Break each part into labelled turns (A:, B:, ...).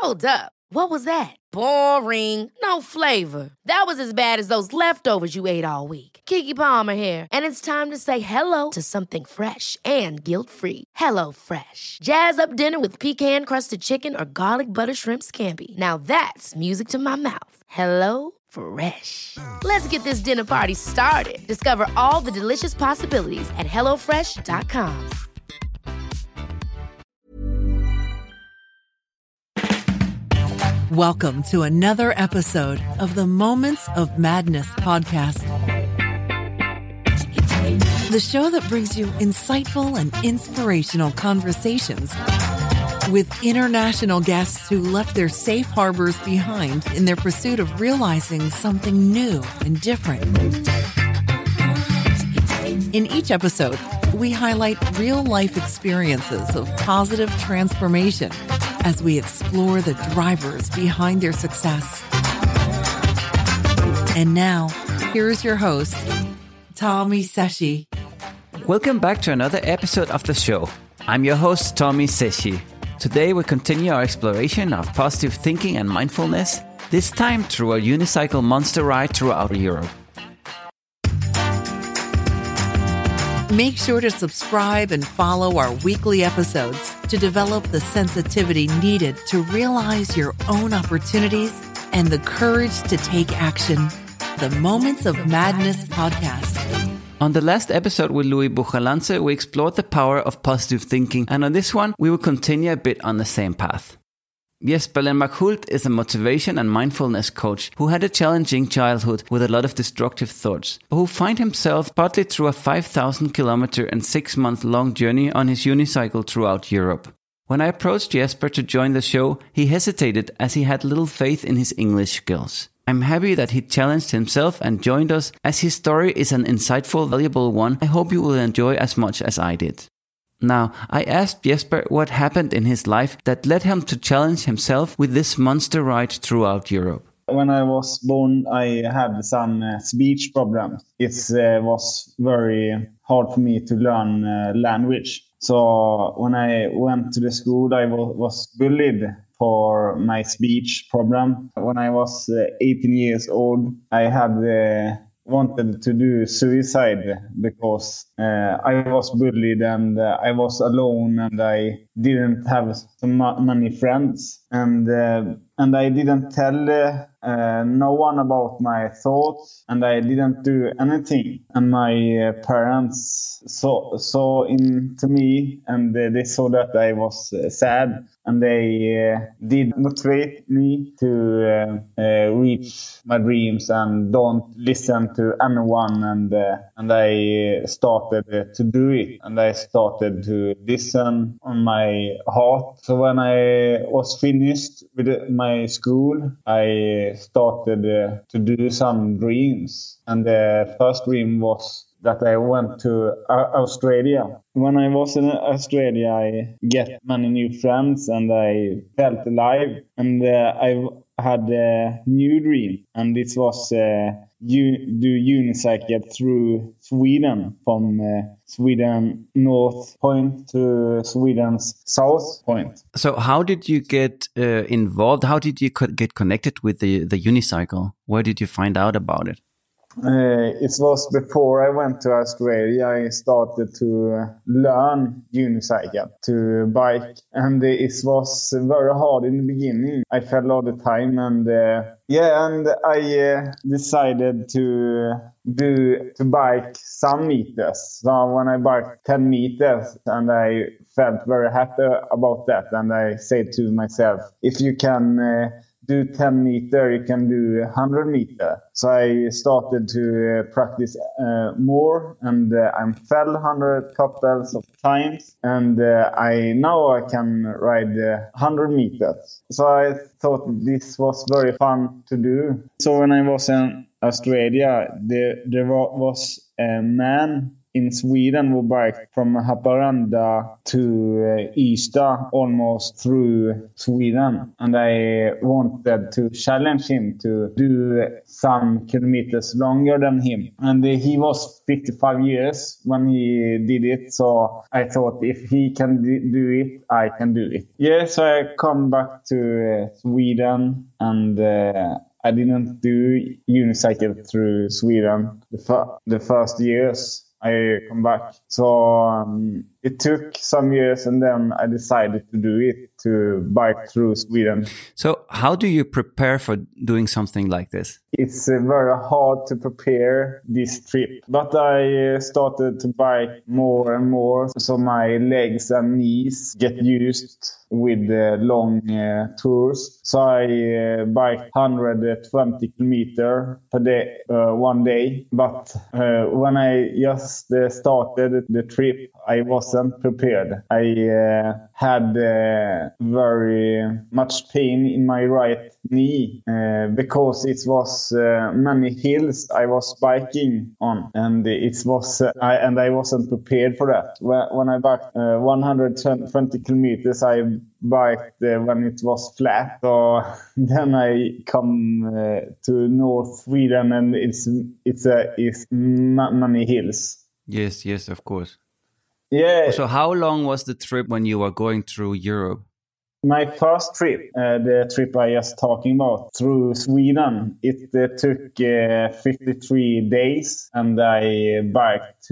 A: Hold up. What was that? Boring. No flavor. That was as bad as those leftovers you ate all week. Keke Palmer here, and it's time to say hello to something fresh and guilt-free. Hello Fresh. Jazz up dinner with pecan-crusted chicken or garlic butter shrimp scampi. Now that's music to my mouth. Hello Fresh. Let's get this dinner party started. Discover all the delicious possibilities at hellofresh.com.
B: Welcome to another episode of the Moments of Madness podcast. The show that brings you insightful and inspirational conversations with international guests who left their safe harbors behind in their pursuit of realizing something new and different. In each episode, we highlight real-life experiences of positive transformation as we explore the drivers behind their success. And now, here's your host, Tommy Seshi.
C: Welcome back to another episode of the show. I'm your host, Tommy Seshi. Today we continue our exploration of positive thinking and mindfulness, this time through a unicycle monster ride throughout Europe.
B: Make sure to subscribe and follow our weekly episodes to develop the sensitivity needed to realize your own opportunities and the courage to take action. The Moments of Madness podcast.
C: On the last episode with Louis Buchalance, we explored the power of positive thinking, and on this one, we will continue a bit on the same path. Jesper Lenmark-Hult is a motivation and mindfulness coach who had a challenging childhood with a lot of destructive thoughts, but who finds himself partly through a 5,000 kilometer and 6-month-long journey on his unicycle throughout Europe. When I approached Jesper to join the show, he hesitated as he had little faith in his English skills. I'm happy that he challenged himself and joined us, as his story is an insightful, valuable one I hope you will enjoy as much as I did. Now, I asked Jesper what happened in his life that led him to challenge himself with this monster ride throughout Europe.
D: When I was born, I had some speech problems. It was very hard for me to learn language. So when I went to the school, I was bullied for my speech problem. When I was 18 years old, I had wanted to do suicide because I was bullied and I was alone and I didn't have so many friends, and I didn't tell no one about my thoughts, and I didn't do anything. And my parents saw into me, and they saw that I was sad, and they did motivate me to reach my dreams and don't listen to anyone. And I started to do it, and I started to listen on my heart. So when I was finished with my school, I started to do some dreams. And the first dream was that I went to Australia. When I was in Australia, I get many new friends and I felt alive. And I had a new dream, and this was do unicycle through Sweden, from Sweden North Point to Sweden's South Point.
C: So how did you get involved? How did you get connected with the unicycle? Where did you find out about it?
D: It was before I went to Australia. I started to learn unicycle, to bike, and it was very hard in the beginning. I fell all the time, and I decided to bike some meters. So when I biked 10 meters, and I felt very happy about that, and I said to myself, if you can do 10 meter, you can do 100 meter. So I started to practice more, and I fell 100 couples of times, and now I can ride 100 meters. So I thought this was very fun to do. So when I was in Australia, there was a man in Sweden who biked from Haparanda to Ystad, almost through Sweden. And I wanted to challenge him to do some kilometers longer than him. And he was 55 years when he did it. So I thought if he can do it, I can do it. Yeah, so I come back to Sweden, and I didn't do unicycle through Sweden the first years. I come back. So it took some years, and then I decided to do it, to bike through Sweden.
C: So how do you prepare for doing something like this?
D: It's very hard to prepare this trip, but I started to bike more and more, so my legs and knees get used with long tours. So I biked 120 kilometers per day, one day. But when I just started the trip, I wasn't prepared. I had very much pain in my right knee because it was many hills I was biking on, and I wasn't prepared for that. When I biked 120 kilometers, I biked when it was flat. So then I come to North Sweden, and it's many hills.
C: Yes, of course.
D: Yeah.
C: So how long was the trip when you were going through Europe?
D: My first trip, the trip I just talking about, through Sweden, it took 53 days, and I biked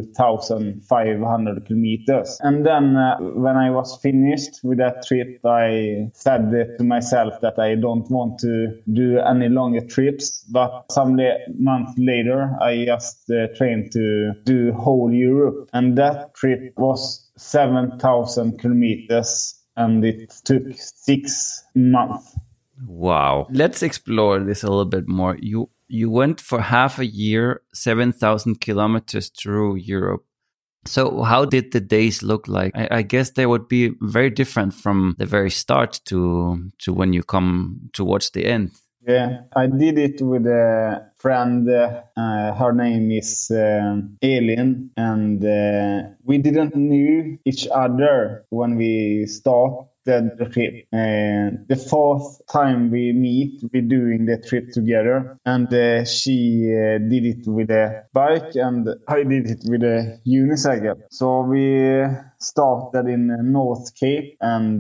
D: 2,500 kilometers. And then when I was finished with that trip, I said to myself that I don't want to do any longer trips. But some months later, I just trained to do whole Europe. And that trip was 7,000 kilometers. And it took 6 months.
C: Wow. Let's explore this a little bit more. You went for half a year, 7,000 kilometers through Europe. So how did the days look like? I guess they would be very different from the very start to when you come towards the end.
D: Yeah, I did it with a friend. Her name is Elin, and we didn't knew each other when we started the trip. The fourth time we meet, we're doing the trip together, and she did it with a bike, and I did it with a unicycle. So we started in North Cape, and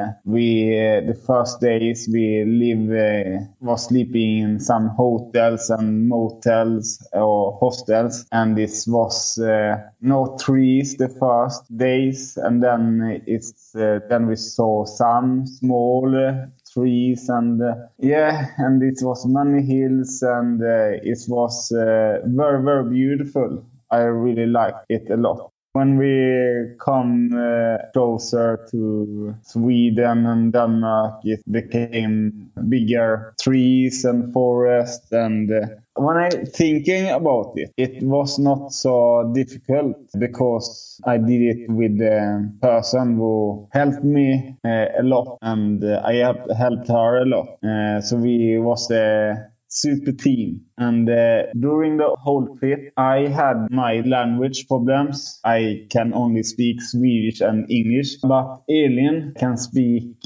D: the first days we was sleeping in some hotels and motels or hostels, and this was no trees the first days, and then then we saw some small trees, and and it was many hills, and it was very, very beautiful. I really liked it a lot. When we come closer to Sweden and Denmark, it became bigger trees and forest. And when I thinking about it, it was not so difficult because I did it with a person who helped me a lot, and I helped her a lot. So we was a super team. And during the whole trip, I had my language problems. I can only speak Swedish and English, but Elin can speak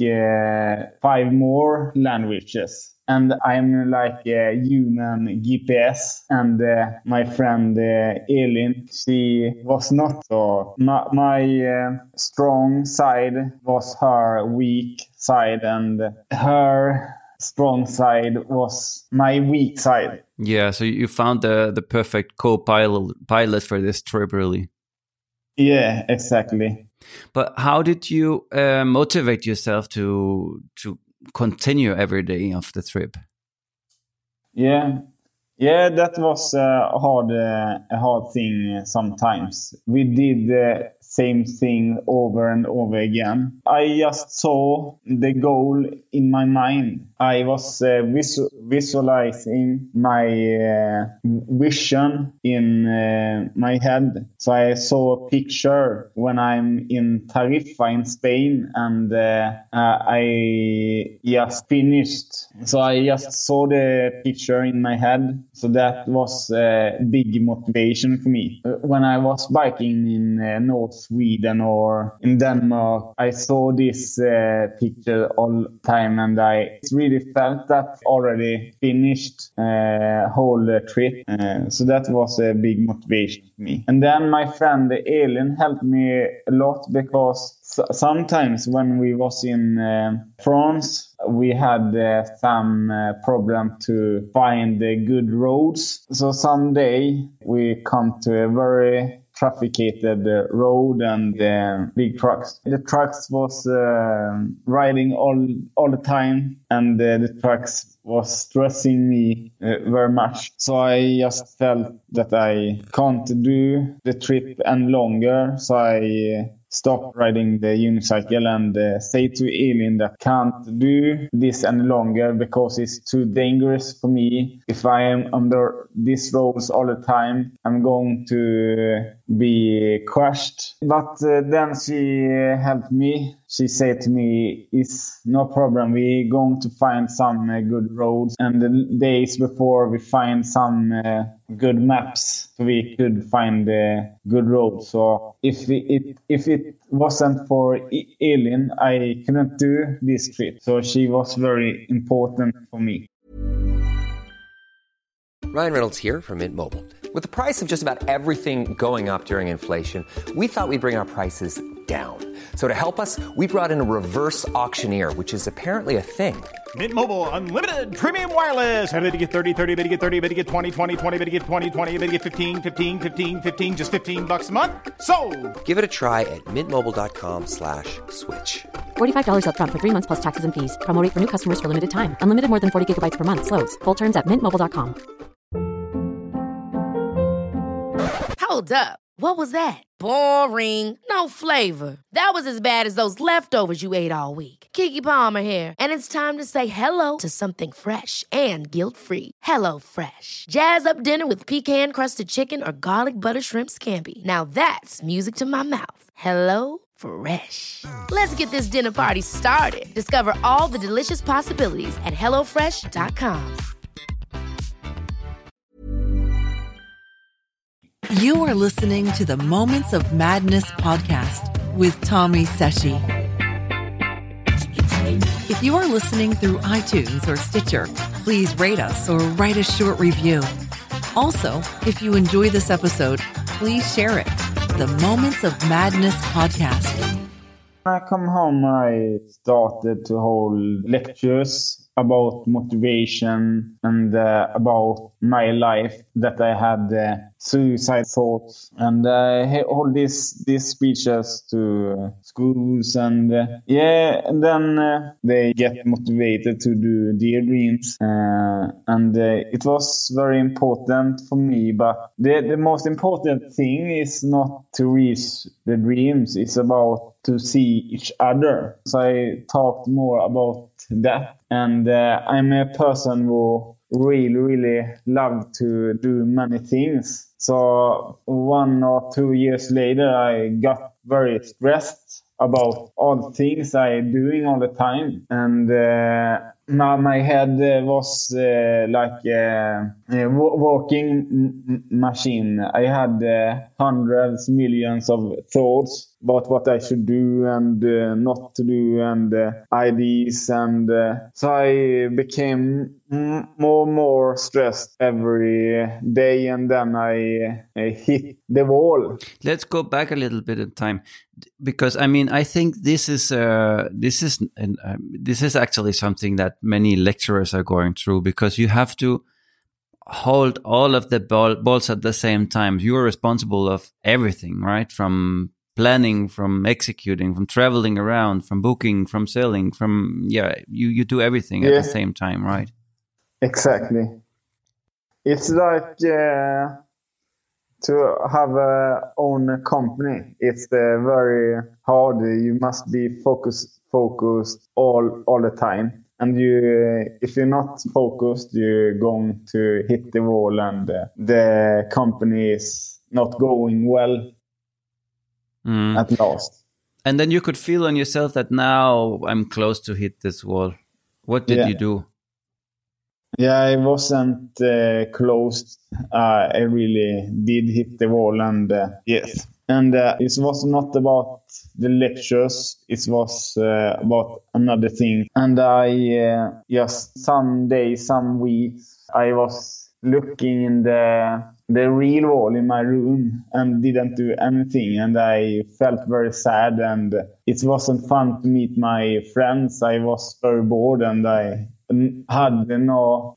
D: 5 more languages. And I'm like a human GPS. And my friend Elin, she was not. So my strong side was her weak side, and her strong side was my weak side.
C: Yeah, so you found the perfect co-pilot for this trip, really.
D: Yeah, exactly.
C: But how did you motivate yourself to continue every day of the trip?
D: Yeah, that was a hard thing sometimes. We did the same thing over and over again. I just saw the goal in my mind. I was visualizing my vision in my head. So I saw a picture when I'm in Tarifa in Spain, and I just finished. So I just saw the picture in my head. So that was a big motivation for me. When I was biking in North Sweden or in Denmark, I saw this picture all the time, and I really felt that already finished whole trip. So that was a big motivation for me. And then my friend Elin helped me a lot, because sometimes when we was in France, we had some problem to find good roads. So someday we come to a very trafficked road and big trucks. The trucks was riding all the time, and the trucks was stressing me very much. So I just felt that I can't do the trip any longer. So I stopped riding the unicycle and say to Elin that I can't do this any longer because it's too dangerous for me. If I am under these roads all the time, I'm going to be crushed. But then she helped me. She said to me, it's no problem. We're going to find some good roads. And the days before we find some good maps, so we could find good roads. So if it wasn't for Elin, I couldn't do this trip. So she was very important for me.
E: Ryan Reynolds here from Mint Mobile. With the price of just about everything going up during inflation, we thought we'd bring our prices down. So to help us, we brought in a reverse auctioneer, which is apparently a thing.
F: Mint Mobile Unlimited Premium Wireless. How to get 30, 30, bit to get 30, bit to get 20, 20, 20, bit to get 20, 20, bit to get 15, 15, 15, 15, just $15 a month? Sold!
E: Give it a try at mintmobile.com/switch.
G: $45 up front for 3 months plus taxes and fees. Promo rate for new customers for limited time. Unlimited more than 40 gigabytes per month. Slows full terms at mintmobile.com.
A: Hold up. What was that? Boring. No flavor. That was as bad as those leftovers you ate all week. Keke Palmer here, and it's time to say hello to something fresh and guilt-free. Hello Fresh. Jazz up dinner with pecan-crusted chicken or garlic butter shrimp scampi. Now that's music to my mouth. Hello Fresh. Let's get this dinner party started. Discover all the delicious possibilities at hellofresh.com.
B: You are listening to the Moments of Madness podcast with Tommy Seshi. If you are listening through iTunes or Stitcher, please rate us or write a short review. Also, if you enjoy this episode, please share it. The Moments of Madness podcast.
D: When I come home, I started to hold lectures about motivation and about my life, that I had suicide thoughts, and I hold these speeches to schools, and and then they get motivated to do their dreams, and it was very important for me. But the most important thing is not to reach the dreams, it's about to see each other. So I talked more about that, and I'm a person who really love to do many things. So 1 or 2 years later, I got very stressed about all the things I'm doing all the time, and now my head was like a walking machine. I had hundreds, millions of thoughts about what I should do and not to do, and ideas, and so I became more stressed every day, and then I hit the wall.
C: Let's go back a little bit in time, because I mean, I think this is actually something that many lecturers are going through, because you have to hold all of the balls at the same time. You are responsible of everything, right? From planning, from executing, from traveling around, from booking, from selling, from you do everything at the same time, right?
D: Exactly. It's like to have a own company. It's very hard. You must be focused all the time. And if you're not focused, you're going to hit the wall, and the company is not going well at last.
C: And then you could feel on yourself that now I'm close to hit this wall. What did you do?
D: Yeah, I wasn't closed. I really did hit the wall, and yes. And it was not about the lectures. It was about another thing. And I just some days, some weeks, I was looking in the real wall in my room and didn't do anything. And I felt very sad, and it wasn't fun to meet my friends. I was very bored, and I had no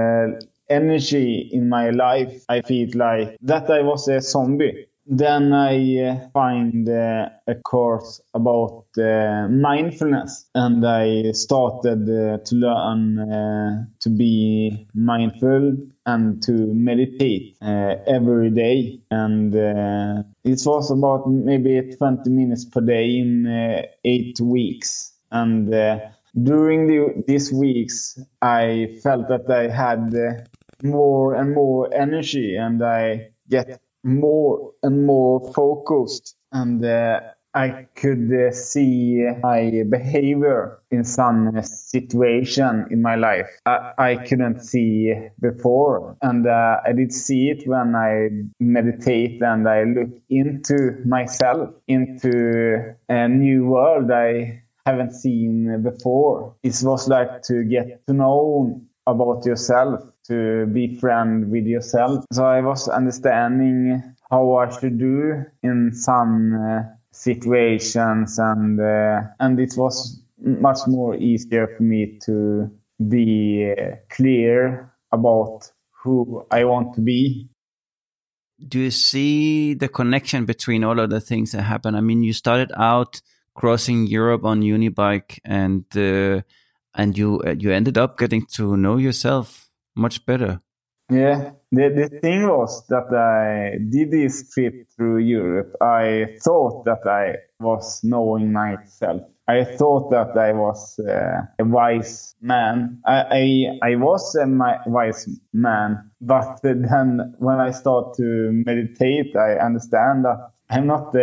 D: energy in my life. I feel like that I was a zombie. Then I find a course about mindfulness, and I started to learn to be mindful and to meditate every day. And it was about maybe 20 minutes per day in 8 weeks. And during these weeks, I felt that I had more and more energy, and I get more and more focused, and I could see my behavior in some situation in my life I couldn't see before. And I did see it when I meditate and I look into myself, into a new world I haven't seen before. It was like to get to know about yourself, to be friend with yourself. So I was understanding how I should do in some situations, and it was much more easier for me to be clear about who I want to be.
C: Do you see the connection between all of the things that happen? I mean, you started out crossing Europe on Unibike, and you ended up getting to know yourself much better.
D: Yeah, the thing was that I did this trip through Europe. I thought that I was knowing myself. I thought that I was a wise man. I was a wise man, but then when I start to meditate, I understand that I'm not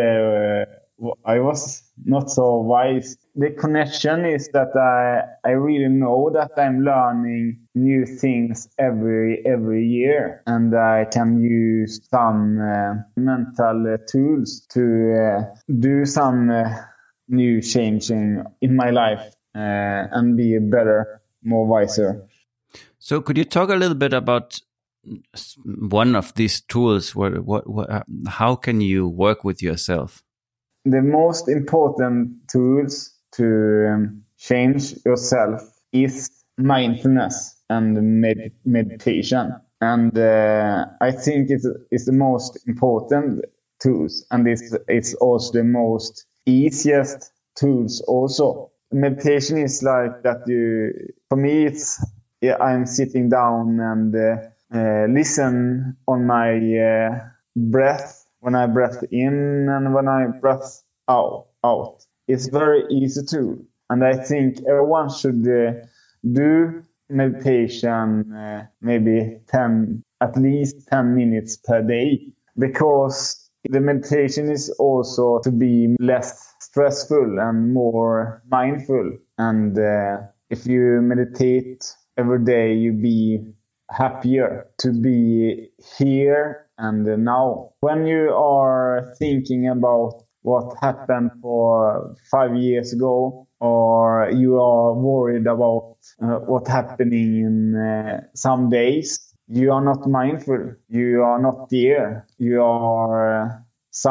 D: I was not so wise. The connection is that I really know that I'm learning new things every year, and I can use some mental tools to do some new changing in my life and be a better, more wiser.
C: So could you talk a little bit about one of these tools? How can you work with yourself?
D: The most important tools to change yourself is mindfulness and meditation. And I think it's the most important tools, and it's also the most easiest tools also. Meditation is like that for me, I'm sitting down and listen on my breath, when I breath in and when I breath out. It's very easy to. And I think everyone should do meditation maybe at least 10 minutes per day, because the meditation is also to be less stressful and more mindful. And if you meditate every day, you be happier to be here and now. When you are thinking about what happened for 5 years ago, or you are worried about what's happening in some days, you are not mindful. You are not there. You are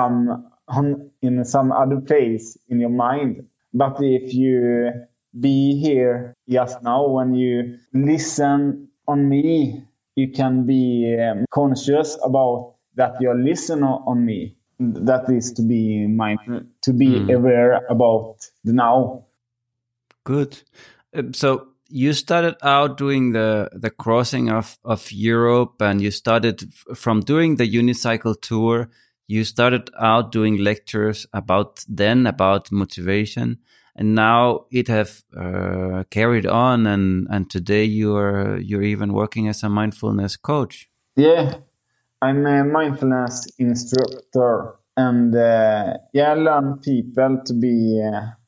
D: in some other place in your mind. But if you be here just now, when you listen on me, you can be conscious about that you're listening on me. That is to be mindful, to be aware about the now.
C: Good. So you started out doing the crossing of Europe, and you started from doing the unicycle tour. You started out doing lectures about motivation, and now it have carried on, and today you're even working as a mindfulness coach.
D: Yeah, I'm a mindfulness instructor, and I learn people to be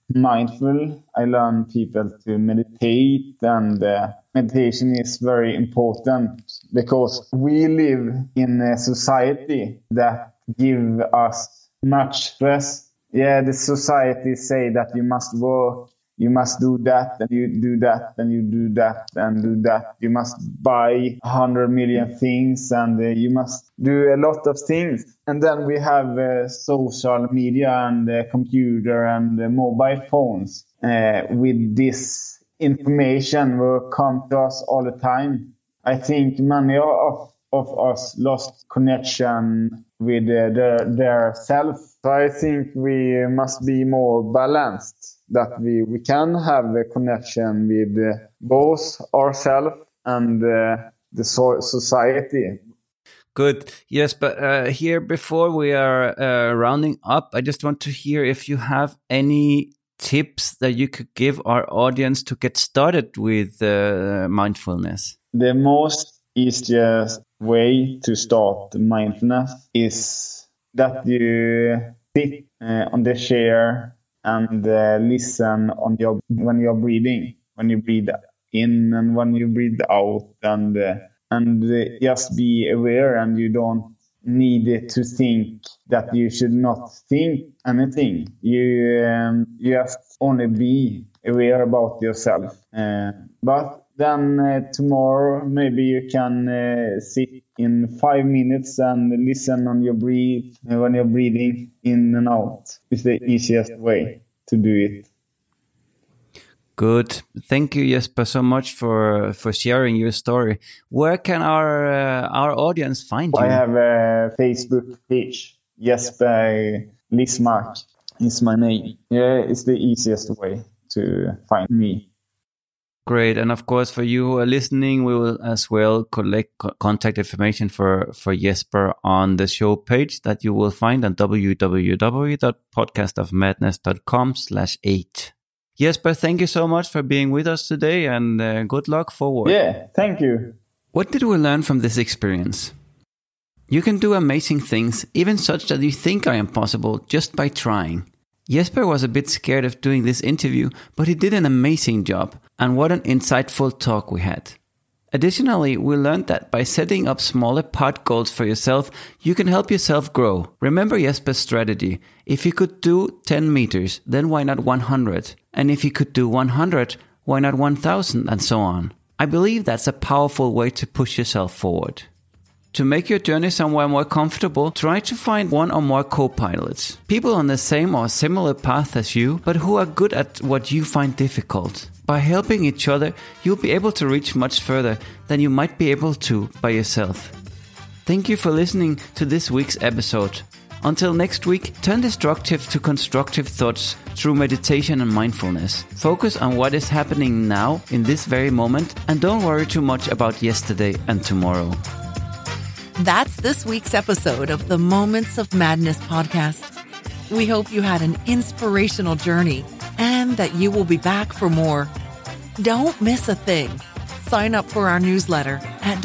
D: mindful. I learn people to meditate, and meditation is very important because we live in a society that give us much stress. Yeah, the society say that you must work, you must do that, and you do that, and you do that, and do that. You must buy 100 million things, and you must do a lot of things. And then we have social media and computer and mobile phones. With this information will come to us all the time. I think many of us lost connection with their self. So I think we must be more balanced, that we can have a connection with both ourselves and the society.
C: Good. Yes, but here before we are rounding up, I just want to hear if you have any tips that you could give our audience to get started with mindfulness.
D: The most easiest way to start mindfulness is that you sit on the chair and listen when you're breathing, when you breathe in and when you breathe out, and just be aware, and you don't need to think that you should not think anything. You just only be aware about yourself. But then tomorrow maybe you can sit in 5 minutes and listen on your breath when you're breathing in and out. It's the easiest way to do it.
C: Good. Thank you, Jesper, so much for sharing your story. Where can our audience find you?
D: I have a Facebook page. Jesper Lismark is my name. Yeah, it's the easiest way to find me.
C: Great. And of course, for you who are listening, we will as well collect contact information for Jesper on the show page that you will find on www.podcastofmadness.com/8. Jesper, thank you so much for being with us today, and good luck forward.
D: Yeah, thank you.
C: What did we learn from this experience? You can do amazing things, even such that you think are impossible, just by trying. Jesper was a bit scared of doing this interview, but he did an amazing job, and what an insightful talk we had. Additionally, we learned that by setting up smaller part goals for yourself, you can help yourself grow. Remember Jesper's strategy. If you could do 10 meters, then why not 100? And if you could do 100, why not 1,000, and so on? I believe that's a powerful way to push yourself forward. To make your journey somewhere more comfortable, try to find one or more co-pilots. People on the same or similar path as you, but who are good at what you find difficult. By helping each other, you'll be able to reach much further than you might be able to by yourself. Thank you for listening to this week's episode. Until next week, turn destructive to constructive thoughts through meditation and mindfulness. Focus on what is happening now in this very moment, and don't worry too much about yesterday and tomorrow.
B: That's this week's episode of the Moments of Madness podcast. We hope you had an inspirational journey and that you will be back for more. Don't miss a thing. Sign up for our newsletter at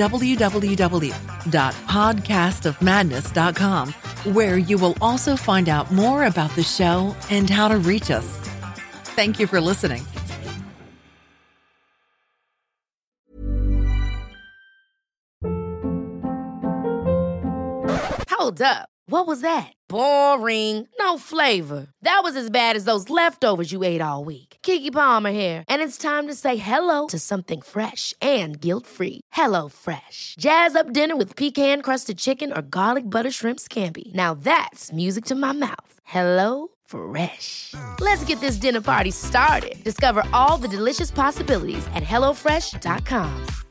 B: www.podcastofmadness.com, where you will also find out more about the show and how to reach us. Thank you for listening.
A: Hold up. What was that? Boring. No flavor. That was as bad as those leftovers you ate all week. Keke Palmer here, and it's time to say hello to something fresh and guilt-free. Hello Fresh. Jazz up dinner with pecan-crusted chicken or garlic butter shrimp scampi. Now that's music to my mouth. Hello Fresh. Let's get this dinner party started. Discover all the delicious possibilities at HelloFresh.com.